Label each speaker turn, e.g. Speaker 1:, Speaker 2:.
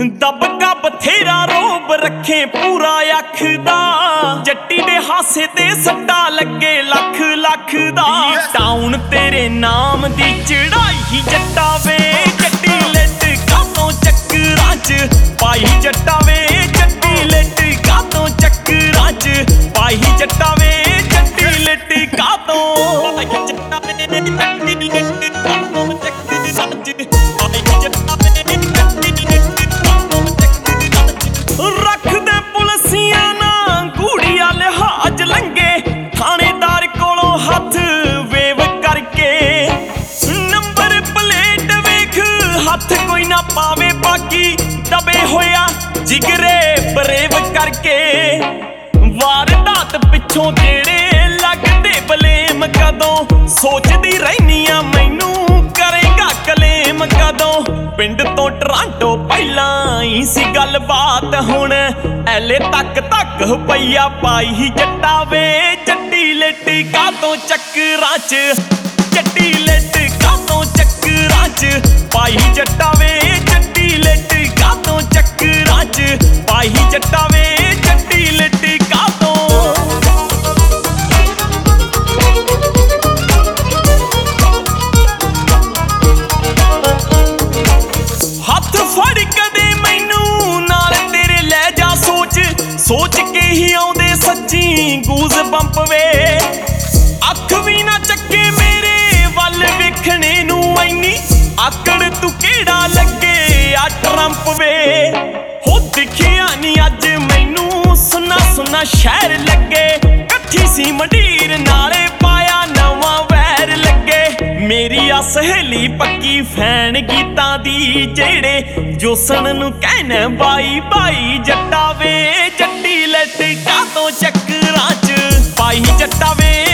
Speaker 1: ਦਬਕਾ ਬਥੇਰਾ ਰੋਬ ਰੱਖੇ ਪੂਰਾ ਅੱਖ ਦਾ, ਜੱਟੀ ਦੇ ਹਾਸੇ ਤੇ ਸੱਟਾ ਲੱਗੇ ਲੱਖ ਲੱਖ ਦਾ। ਟਾਊਨ ਤੇਰੇ ਨਾਮ ਦੀ ਚੜਾਈ ਜੱਟਾ ਵੇ, ਜੱਟੀ ਲਿਟ ਕਾਤੋਂ ਚੱਕਰਾਂ 'ਚ ਪਾਈ ਜੱਟਾ ਵੇ, ਜੱਟੀ ਲਿਟ ਕਾਤੋਂ ਚੱਕਰਾਂ 'ਚ ਪਾਈ ਜੱਟਾ ਵੇ, ਜੱਟੀ ਲਿਟ ਕਾਤੋਂ ਪਾਈ ਜੱਟਾ ਵੇ, ਜੱਟੀ ਲਿਟ ਕਾਤੋਂ ਚੱਕਰਾਂ 'ਚ ਪਾਈ ਜੱਟਾ ਵੇ, ਜੱਟੀ ਲਿਟ ਰੱਖਦੇ ਪੁਲਸੀਆਂ ਨਾ ਗੂੜੀਆ ਲਿਹਾਜ਼ ਲੰਗੇ, ਥਾਣੇਦਾਰ ਕੋਲੋਂ ਹੱਥ ਵੇਵ ਕਰਕੇ। ਨੰਬਰ ਪਲੇਟ ਵੇਖ ਹੱਥ ਕੋਈ ਨਾ ਪਾਵੇ, ਬਾਕੀ ਦਬੇ ਹੋਇਆ ਜਿਗਰੇ ਬਰੇਵ ਕਰਕੇ। ਵਾਰਦਾਤ ਪਿੱਛੋਂ ਜਿਹੜੇ ਲੱਗਦੇ ਬਲੇਮ, ਕਦੋਂ ਸੋਚਦੀ ਰਹਿਨੀ ਆ ਮੈਨੂੰ ਕਰੇਗਾ ਕਲੇਮ ਕਦੋਂ। ਪਿੰਡ ਤੋਂ ਟਰਾਂਟੋ ਪਹਿਲਾਂ ਹੀ ਸੀ ਗੱਲਬਾਤ, ਹੁਣ ਐਲੇ ਤੱਕ ਪਈਆ ਪਾਈ ਜੱਟਾ ਵੇ, ਜੱਟੀ ਲਿਟ ਕਾਤੋਂ ਚੱਕਰਾਂ 'ਚ, ਜੱਟੀ ਲਿਟ ਕਾਤੋਂ ਚੱਕਰਾਂ 'ਚ ਪਾਈ ਜੱਟਾ ਵੇ, ਜੱਟੀ ਲਿਟ ਕਾਤੋਂ ਚੱਕਰਾਂ 'ਚ ਪਾਈ ਜੱਟਾ ਵੇ, ਜੱਟੀ ਲਿਟ ਕਾਤੋਂ। ਹੱਥ ਫੜ ਕਦੇ ਮੈਨੂੰ ਨਾਲ ਤੇਰੇ ਲੈ ਜਾ, ਸੋਚ ਕੇ ਹੀ ਆਉਂਦੇ ਸੱਚੀ ਗੂਜ਼ ਬੰਪ ਵੇ। ਅੱਖ ਵੀ ਨਾ ਚੱਕੇ ਮੇਰੇ ਵੱਲ ਵੇਖਣੇ ਨੂੰ, ਐਨੀ ਆਕੜ ਤੂੰ ਕਿਹੜਾ ਲੱਗੇ ਆ ਟਰੰਪ ਵੇ। ਹੋ ਦਿਖਿਆ ਨੀ ਅੱਜ ਮੈਨੂੰ ਸੁੰਨਾ ਸੁੰਨਾ ਸ਼ਹਿਰ ਲੱਗੇ, ਕੱਠੀ ਸੀ ਮੰਡੀਰ ਨਾਲੇ ਪਾਇਆ ਨਵਾਂ ਵੈਰ ਲੱਗੇ। ਮੇਰੀ ਆ ਸਹੇਲੀ ਪੱਕੀ ਫੈਨ ਗੀਤਾਂ ਦੀ, ਜਿਹੜੇ ਜੋਸਣ ਨੂੰ ਕਹਿਣਾ ਬਾਈ ਬਾਈ ਜੱਟਾ ਵੇ, ਜੱਟੀ ਲਿਟ ਕਾਤੋਂ ਚੱਕਰਾਂ 'ਚ ਪਾਈ ਜੱਟਾ ਵੇ,